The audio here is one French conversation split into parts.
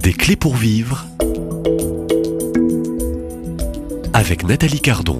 Des clés pour vivre avec Nathalie Cardon.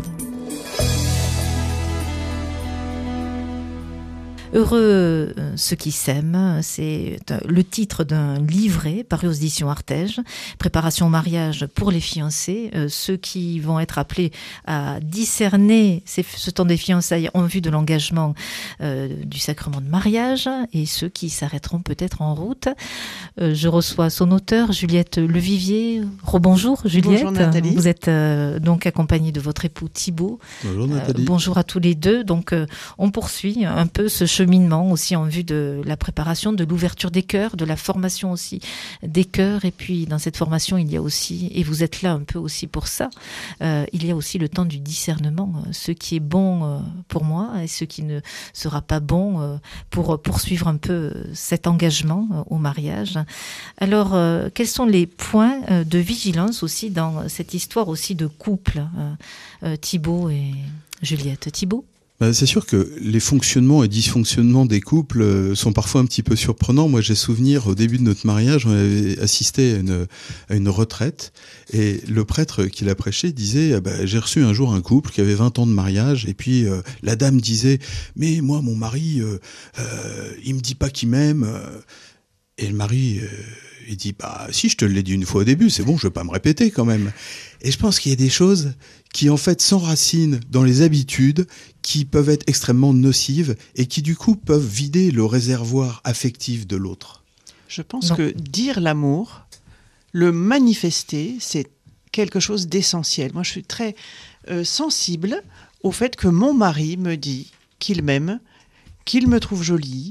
Heureux ceux qui s'aiment, c'est le titre d'un livret paru aux éditions Artege, préparation au mariage pour les fiancés, ceux qui vont être appelés à discerner ce temps des fiançailles en vue de l'engagement du sacrement de mariage, et ceux qui s'arrêteront peut-être en route. Je reçois son auteur, Juliette Levivier. Rebonjour Juliette. Bonjour Nathalie. Vous êtes donc accompagnée de votre époux Thibaut. Bonjour Nathalie. Bonjour à tous les deux. Donc on poursuit un peu ce cheminement aussi en vue de la préparation, de l'ouverture des cœurs, de la formation aussi des cœurs. Et puis dans cette formation, il y a aussi, et vous êtes là un peu aussi pour ça, il y a aussi le temps du discernement, ce qui est bon pour moi et ce qui ne sera pas bon pour poursuivre un peu cet engagement au mariage. Alors, quels sont les points de vigilance aussi dans cette histoire aussi de couple, Thibaut et Juliette? Thibaut? C'est sûr que les fonctionnements et dysfonctionnements des couples sont parfois un petit peu surprenants. Moi, j'ai souvenir, au début de notre mariage, on avait assisté à une retraite, et le prêtre qui l'a prêché disait j'ai reçu un jour un couple qui avait 20 ans de mariage, et puis la dame disait « Mais moi, mon mari, il me dit pas qu'il m'aime. » Et le mari, il dit « Si, je te l'ai dit une fois au début, c'est bon, je vais pas me répéter quand même. » Et je pense qu'il y a des choses qui en fait s'enracinent dans les habitudes, qui peuvent être extrêmement nocives et qui du coup peuvent vider le réservoir affectif de l'autre. Je pense que dire l'amour, le manifester, c'est quelque chose d'essentiel. Moi, je suis très sensible au fait que mon mari me dit qu'il m'aime, qu'il me trouve jolie,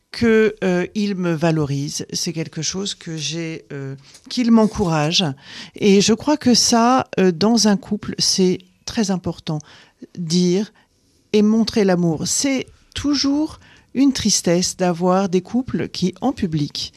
qu'il me valorise. C'est quelque chose que j'ai, qu'il m'encourage. Et je crois que ça, dans un couple, c'est très important. Dire et montrer l'amour. C'est toujours une tristesse d'avoir des couples qui, en public,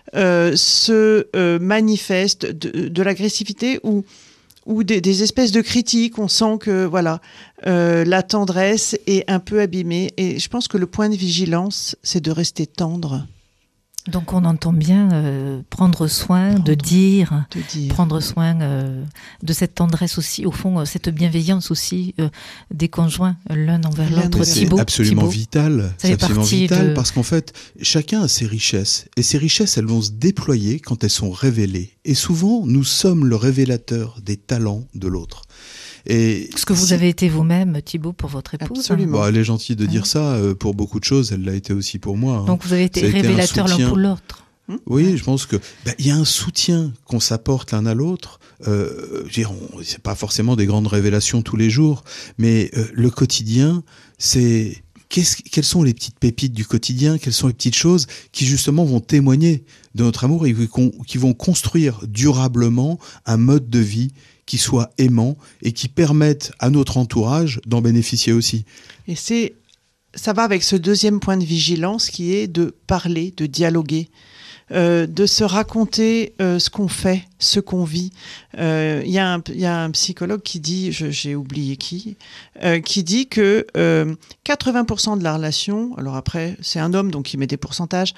se manifestent de l'agressivité ou des espèces de critiques. On sent que la tendresse est un peu abîmée. Et je pense que le point de vigilance, c'est de rester tendre. Donc on entend bien prendre soin de dire, prendre soin de cette tendresse aussi, au fond, cette bienveillance aussi des conjoints l'un envers l'autre. C'est absolument vital. C'est absolument vital parce qu'en fait, chacun a ses richesses. Et ces richesses, elles vont se déployer quand elles sont révélées. Et souvent, nous sommes le révélateur des talents de l'autre. Et ce que vous avez été vous-même, Thibaut, pour votre épouse. Absolument. Elle est gentille de dire ça. Pour beaucoup de choses, elle l'a été aussi pour moi. Donc vous avez été révélateur l'un pour l'autre. Oui, je pense que il y a un soutien qu'on s'apporte l'un à l'autre. C'est pas forcément des grandes révélations tous les jours, mais le quotidien, c'est quelles sont les petites pépites du quotidien, quelles sont les petites choses qui justement vont témoigner de notre amour et qui vont construire durablement un mode de vie qui soit aimant et qui permette à notre entourage d'en bénéficier aussi. Et ça va avec ce deuxième point de vigilance qui est de parler, de dialoguer, de se raconter ce qu'on fait, ce qu'on vit. Il y a un psychologue qui dit, j'ai oublié qui dit que 80% de la relation, alors après c'est un homme donc il met des pourcentages,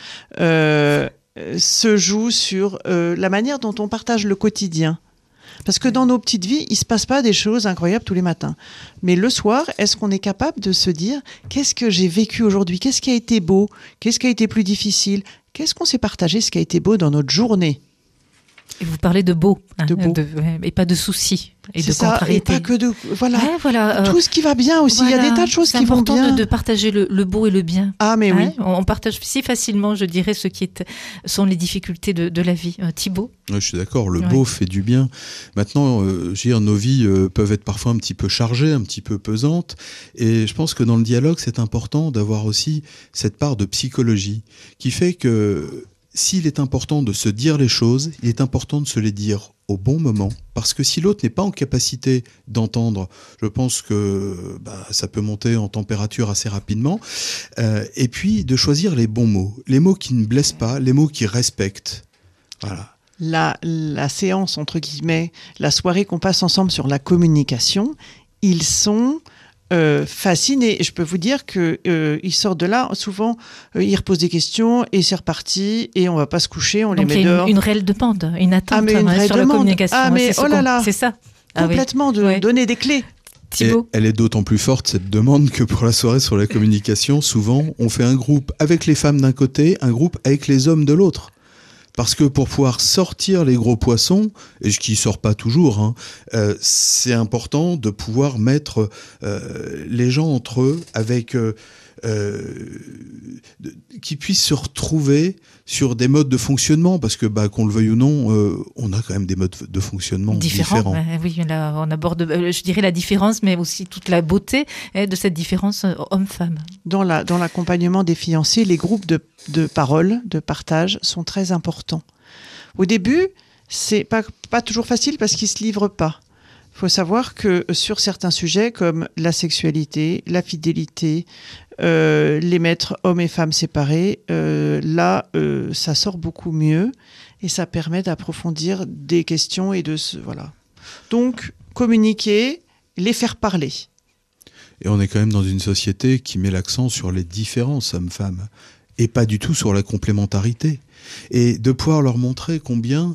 se joue sur la manière dont on partage le quotidien. Parce que dans nos petites vies, il ne se passe pas des choses incroyables tous les matins. Mais le soir, est-ce qu'on est capable de se dire « Qu'est-ce que j'ai vécu aujourd'hui ? Qu'est-ce qui a été beau ? Qu'est-ce qui a été plus difficile ? Qu'est-ce qu'on s'est partagé, ce qui a été beau dans notre journée ?» Et vous parlez de beau, de beau. Et pas de soucis et de ça, contrariétés. Et pas que de voilà, tout ce qui va bien aussi. Il y a des tas de choses qui vont bien. C'est important de partager le beau et le bien. Ah mais oui. On partage si facilement, je dirais, ce qui sont les difficultés de la vie. Thibaut. Je suis d'accord. Le beau fait du bien. Maintenant, nos vies peuvent être parfois un petit peu chargées, un petit peu pesantes, et je pense que dans le dialogue, c'est important d'avoir aussi cette part de psychologie qui fait que s'il est important de se dire les choses, il est important de se les dire au bon moment, parce que si l'autre n'est pas en capacité d'entendre, je pense que ça peut monter en température assez rapidement, et puis de choisir les bons mots, les mots qui ne blessent pas, les mots qui respectent. Voilà. La séance, entre guillemets, la soirée qu'on passe ensemble sur la communication, ils sont fasciné. Je peux vous dire que il sort de là, souvent, il repose des questions et c'est reparti et on va pas se coucher, on Donc les met dehors. une réelle demande, une attente mais une vraie sur la demande. communication. Ah, mais c'est oh là là. c'est ça. Ah oui. Complètement, de Ouais. donner des clés. Thibaut. Et elle est d'autant plus forte, cette demande, que pour la soirée sur la communication, souvent, on fait un groupe avec les femmes d'un côté, un groupe avec les hommes de l'autre. Parce que pour pouvoir sortir les gros poissons, et ce qui sort pas toujours, hein, c'est important de pouvoir mettre les gens entre eux avec qui puissent se retrouver sur des modes de fonctionnement, parce que qu'on le veuille ou non, on a quand même des modes de fonctionnement différents. Oui, là, on aborde, je dirais, la différence, mais aussi toute la beauté de cette différence homme-femme. Dans l'accompagnement des fiancés, les groupes de parole, de partage sont très importants. Au début, c'est pas toujours facile parce qu'ils se livrent pas. Il faut savoir que sur certains sujets comme la sexualité, la fidélité, les mettre hommes et femmes séparés, ça sort beaucoup mieux et ça permet d'approfondir des questions et voilà. Donc, communiquer, les faire parler. Et on est quand même dans une société qui met l'accent sur les différences hommes-femmes et pas du tout sur la complémentarité. Et de pouvoir leur montrer combien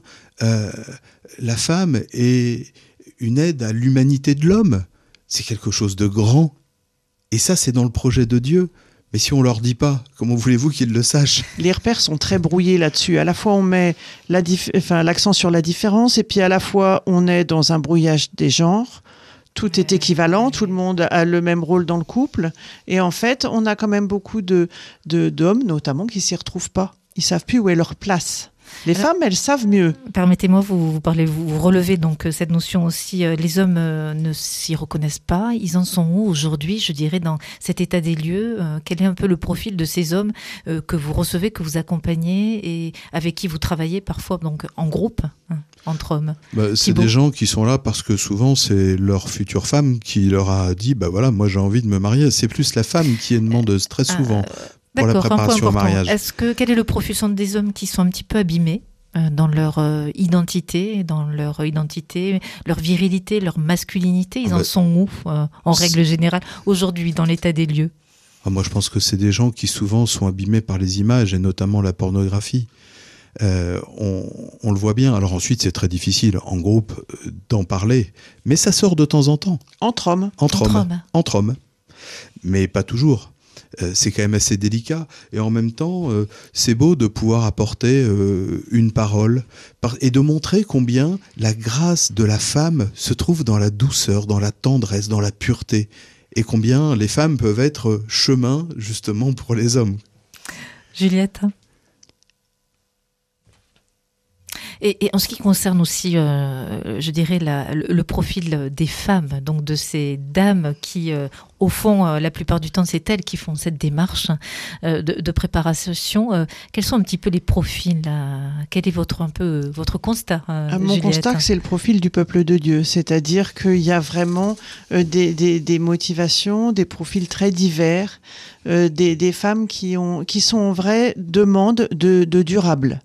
la femme est une aide à l'humanité de l'homme, c'est quelque chose de grand. Et ça, c'est dans le projet de Dieu. Mais si on leur dit pas, comment voulez-vous qu'ils le sachent ? Les repères sont très brouillés là-dessus. À la fois, on met l'accent sur la différence, et puis à la fois, on est dans un brouillage des genres. Tout est équivalent, tout le monde a le même rôle dans le couple. Et en fait, on a quand même beaucoup d'hommes, notamment, qui s'y retrouvent pas. Ils savent plus où est leur place. Les femmes, elles savent mieux. Permettez-moi, vous relevez donc cette notion aussi. Les hommes ne s'y reconnaissent pas. Ils en sont où aujourd'hui, je dirais, dans cet état des lieux ? Quel est un peu le profil de ces hommes que vous recevez, que vous accompagnez et avec qui vous travaillez parfois donc en groupe, entre hommes ? C'est des gens qui sont là parce que souvent c'est leur future femme qui leur a dit voilà, moi j'ai envie de me marier. C'est plus la femme qui demande très souvent. Pour la préparation au mariage. Quel est le profil ? Ce sont des hommes qui sont un petit peu abîmés dans leur identité, leur virilité, leur masculinité. Ils en sont où, en règle générale, aujourd'hui, dans l'état des lieux ? Moi, je pense que c'est des gens qui souvent sont abîmés par les images, et notamment la pornographie. On le voit bien. Alors ensuite, c'est très difficile, en groupe, d'en parler. Mais ça sort de temps en temps. Entre hommes. Entre hommes. Mais pas toujours. C'est quand même assez délicat. Et en même temps, c'est beau de pouvoir apporter une parole et de montrer combien la grâce de la femme se trouve dans la douceur, dans la tendresse, dans la pureté. Et combien les femmes peuvent être chemin, justement, pour les hommes. Juliette ? Et en ce qui concerne aussi, je dirais, le profil des femmes, donc de ces dames qui, au fond, la plupart du temps, c'est elles qui font cette démarche de préparation. Quels sont un petit peu les profils ? Quel est votre constat, Mon constat, c'est le profil du peuple de Dieu. C'est-à-dire qu'il y a vraiment des motivations, des profils très divers, des femmes qui sont en vraie demande de durable.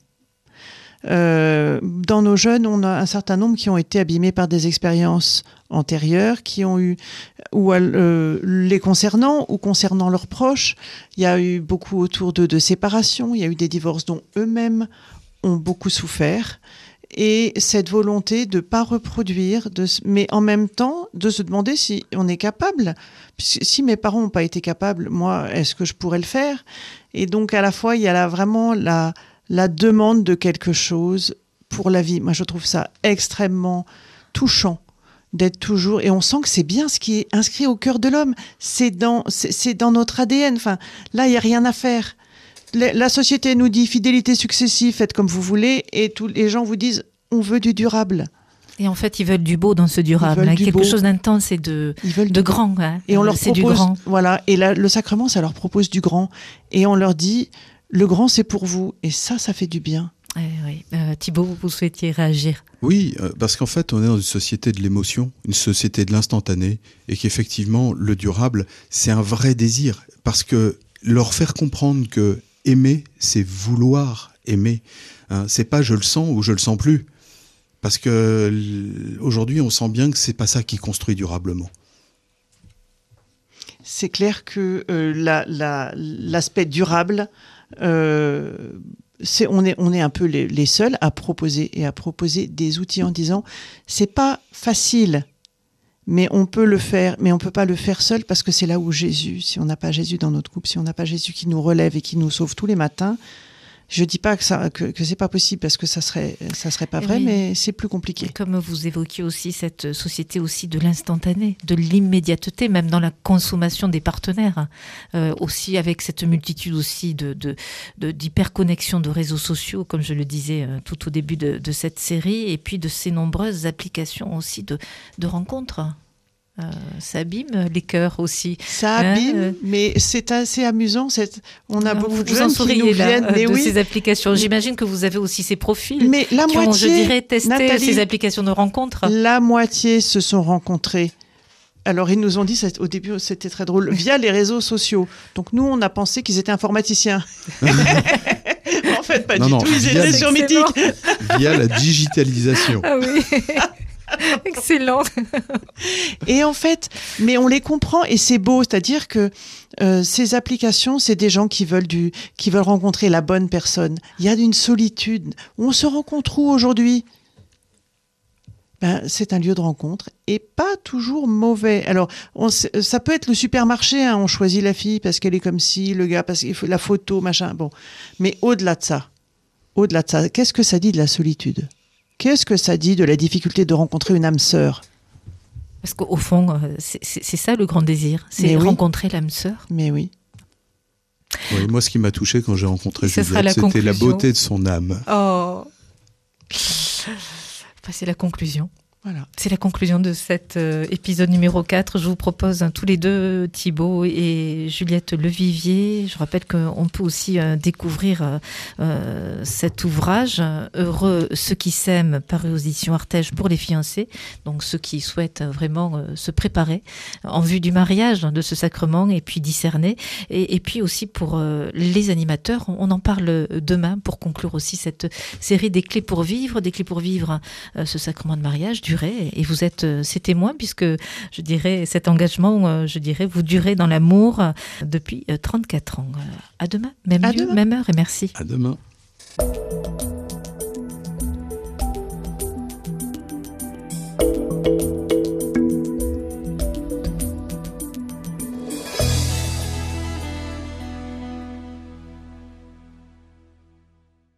Dans nos jeunes, on a un certain nombre qui ont été abîmés par des expériences antérieures, qui ont eu, les concernant ou concernant leurs proches. Il y a eu beaucoup autour de séparations, il y a eu des divorces dont eux-mêmes ont beaucoup souffert. Et cette volonté de ne pas reproduire, mais en même temps de se demander si on est capable. Si mes parents n'ont pas été capables, moi, est-ce que je pourrais le faire ? Et donc à la fois, il y a vraiment la demande de quelque chose pour la vie. Moi, je trouve ça extrêmement touchant d'être toujours... Et on sent que c'est bien ce qui est inscrit au cœur de l'homme. C'est dans notre ADN. Enfin, là, il n'y a rien à faire. La société nous dit fidélité successive, faites comme vous voulez, et tous les gens vous disent on veut du durable. Et en fait, ils veulent du beau dans ce durable, quelque chose d'intense et de grand. Et on leur propose, du grand. Voilà. Et là, le sacrement, ça leur propose du grand. Et on leur dit le grand, c'est pour vous. Et ça fait du bien. Oui. Thibaut, vous souhaitiez réagir ? Oui, parce qu'en fait, on est dans une société de l'émotion, une société de l'instantané, et qu'effectivement, le durable, c'est un vrai désir. Parce que leur faire comprendre que aimer, c'est vouloir aimer. C'est pas je le sens ou je le sens plus. Parce que aujourd'hui, on sent bien que c'est pas ça qui construit durablement. c'est clair que l'aspect durable, on est un peu les seuls à proposer des outils en disant c'est pas facile, mais on peut le faire, mais on peut pas le faire seul parce que c'est là où Jésus, si on n'a pas Jésus dans notre couple, si on n'a pas Jésus qui nous relève et qui nous sauve tous les matins, je dis pas que c'est pas possible parce que ça serait pas vrai, oui. Mais c'est plus compliqué. Comme vous évoquiez aussi cette société aussi de l'instantané, de l'immédiateté, même dans la consommation des partenaires, aussi avec cette multitude aussi d'hyperconnexion de réseaux sociaux, comme je le disais tout au début de cette série, et puis de ces nombreuses applications aussi de rencontres. Ça abîme les cœurs aussi. Ça abîme, mais c'est assez amusant. On a beaucoup de jeunes qui nous viennent de ces applications. J'imagine que vous avez aussi ces profils mais la qui moitié, ont, je dirais, testé Nathalie, ces applications de rencontres. La moitié se sont rencontrés. Alors, ils nous ont dit, au début, c'était très drôle, via les réseaux sociaux. Donc, nous, on a pensé qu'ils étaient informaticiens. En fait, pas du tout. Ils étaient sur Mythique. Via la digitalisation. Ah oui. Excellent. Et en fait, mais on les comprend et c'est beau, c'est-à-dire que ces applications, c'est des gens qui veulent rencontrer la bonne personne. Il y a une solitude. On se rencontre où aujourd'hui ? C'est un lieu de rencontre et pas toujours mauvais. Alors, ça peut être le supermarché. On choisit la fille parce qu'elle est comme ci, le gars parce qu'il faut la photo, machin. Bon, mais au-delà de ça, qu'est-ce que ça dit de la solitude ? Qu'est-ce que ça dit de la difficulté de rencontrer une âme sœur ? Parce qu'au fond, c'est ça le grand désir, c'est rencontrer l'âme sœur. Mais oui. Oui, moi, ce qui m'a touché quand j'ai rencontré Juliette, c'était la beauté de son âme. Oh, c'est la conclusion. Voilà. C'est la conclusion de cet épisode numéro 4. Je vous propose tous les deux, Thibaut et Juliette Levivier. Je rappelle qu'on peut aussi découvrir cet ouvrage, Heureux ceux qui s'aiment, paru aux éditions Artege pour les fiancés. Donc ceux qui souhaitent vraiment se préparer en vue du mariage, de ce sacrement, et puis discerner. Et puis aussi pour les animateurs, on en parle demain pour conclure aussi cette série des clés pour vivre ce sacrement de mariage. Et vous êtes ces témoins puisque, je dirais, cet engagement, vous durez dans l'amour depuis 34 ans. À demain, même lieu, même heure et merci. À demain.